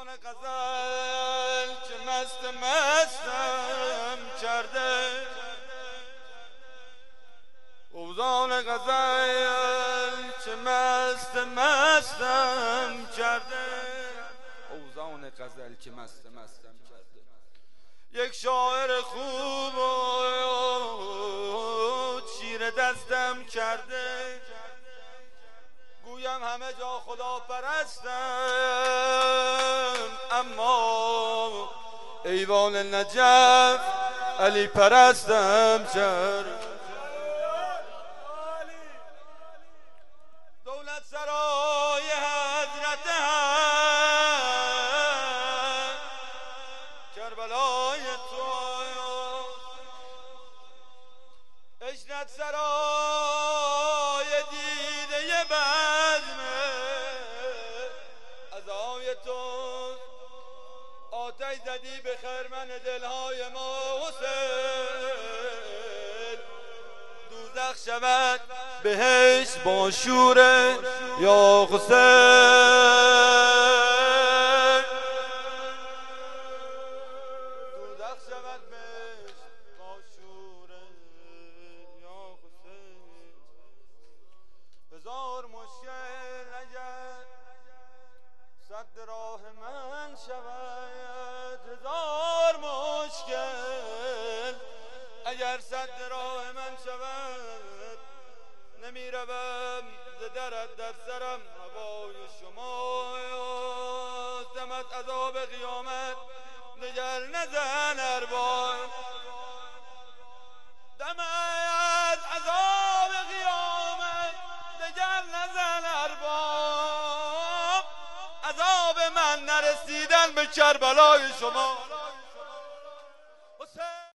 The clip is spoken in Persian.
اوزان غزل که مستم کرده، اوزان غزل که مستم کرده، اوزان غزل که مستم کرده. یک شاعر خوب و شیر دستم کرده، گویم همه جا خدا پرستم، اما ایوان نجف علی پرستم کرده. دولت سرای حضرت هم کربلای تو، عشرت سرای دیده بزم عزای تو، آتش زدی به خرمن دلهای ما حسین، دوزخ شود بهشت با شور یا حسین، دوزخ شود بهشت با شور یا حسین. هزار مشکل اگر سد راه من شود، هزار مشکل اگر سد راه من شود، نمی روم ز درت در سرم هوای شما، دمت عذاب قیامت دگر نزن ارباب، دمت عذاب قیامت دگر نزن ارباب، عذاب من نرسیدن به کربلای شما.